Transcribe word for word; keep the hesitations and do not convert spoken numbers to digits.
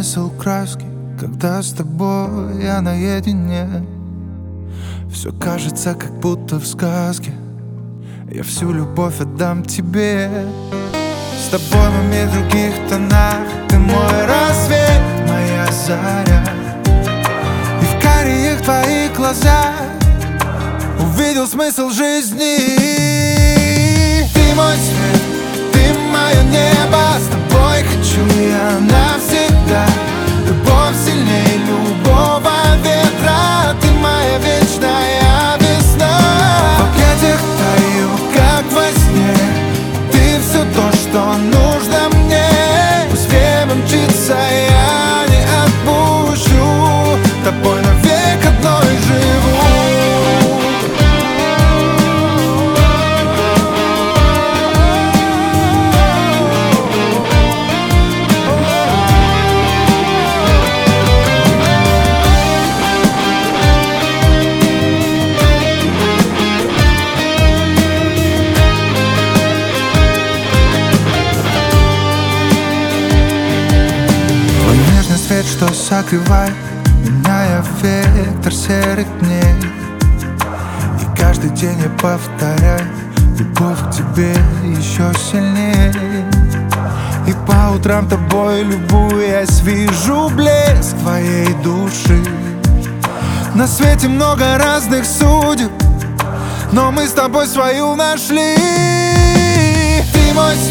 смысл краски, когда с тобой я наедине. Все кажется, как будто в сказке. Я всю любовь отдам тебе. С тобой в уме в других тонах. Ты мой рассвет, моя заря. И в карих твоих глазах увидел смысл жизни. Ты мой свет, ты мое небо. С тобой хочу я навсегда. Любовь сильней любого ветра. Ты моя вечная весна. В объятиях таю, как во сне. Ты все то, что нужно мне. Пусть время мчится, я не отпущу. Тобой навек одной живу. Свет, что согревает, меняя вектор серых дней. И каждый день я повторяю любовь к тебе еще сильнее. И по утрам тобой любуясь, вижу блеск твоей души. На свете много разных судеб, но мы с тобой свою нашли. Ты мой